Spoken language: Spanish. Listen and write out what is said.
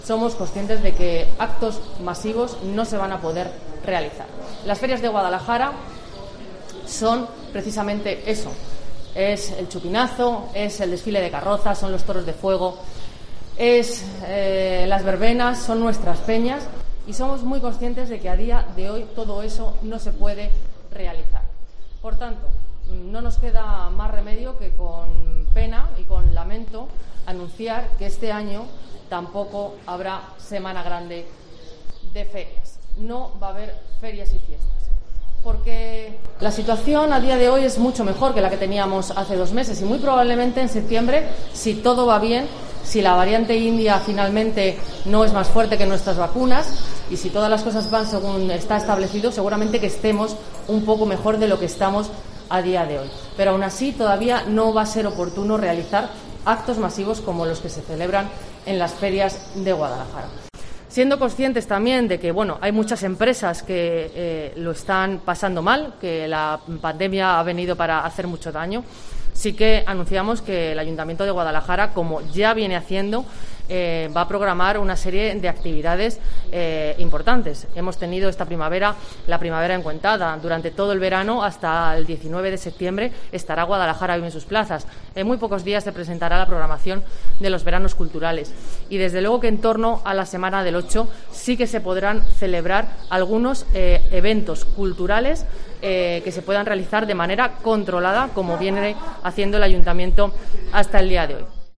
Somos conscientes de que actos masivos no se van a poder realizar. Las ferias de Guadalajara son precisamente eso. Es el chupinazo, es el desfile de carrozas, son los toros de fuego, es las verbenas, son nuestras peñas, y somos muy conscientes de que a día de hoy todo eso no se puede realizar. Por tanto, no nos queda más remedio que con pena y con lamento anunciar que este año tampoco habrá Semana Grande de ferias. No va a haber ferias y fiestas, porque la situación a día de hoy es mucho mejor que la que teníamos hace 2 meses, y muy probablemente en septiembre, si todo va bien, si la variante india finalmente no es más fuerte que nuestras vacunas y si todas las cosas van según está establecido, seguramente que estemos un poco mejor de lo que estamos a día de hoy. Pero aún así todavía no va a ser oportuno realizar actos masivos como los que se celebran en las ferias de Guadalajara. Siendo conscientes también de que hay muchas empresas que lo están pasando mal, que la pandemia ha venido para hacer mucho daño, sí que anunciamos que el Ayuntamiento de Guadalajara, como ya viene haciendo, va a programar una serie de actividades importantes. Hemos tenido esta primavera, la primavera encuentada. Durante todo el verano, hasta el 19 de septiembre, estará Guadalajara Vive en sus plazas. En muy pocos días se presentará la programación de los veranos culturales. Y desde luego que en torno a la semana del 8 sí que se podrán celebrar algunos eventos culturales que se puedan realizar de manera controlada, como viene haciendo el Ayuntamiento hasta el día de hoy.